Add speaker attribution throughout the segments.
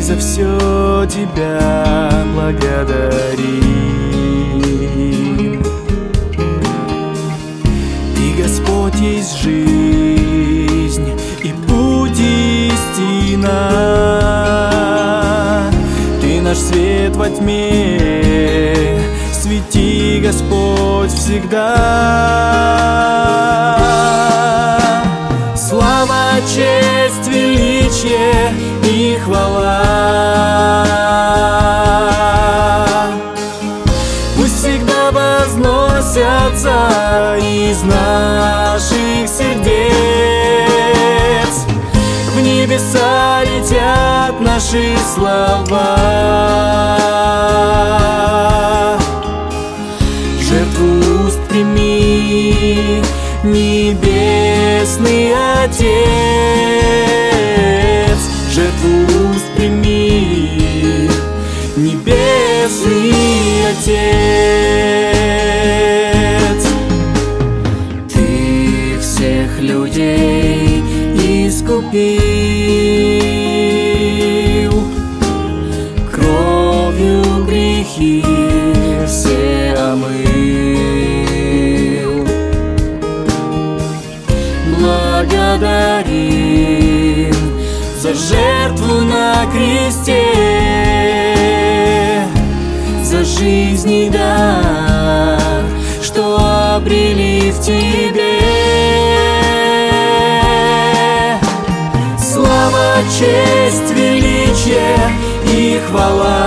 Speaker 1: за все Тебя благодарим. Ты, Господь, есть жизнь и путь истина. Ты наш свет во тьме, свети, Господь, всегда. Слава, честь, величие и хвала пусть всегда возносятся из наших сердец. В небеса летят наши слова, жертву уст прими, Небесный Отец. Жертву уст прими, Небесный Отец. Ты всех людей искупил, кровью грехи все омыл. Благодарим за жертву на кресте, за жизнь и дар, что обрели в Тебе. Слава, честь, величие и хвала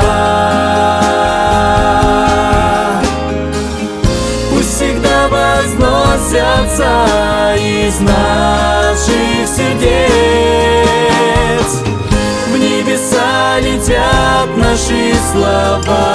Speaker 1: пусть всегда возносятся из наших сердец. В небеса летят наши слова,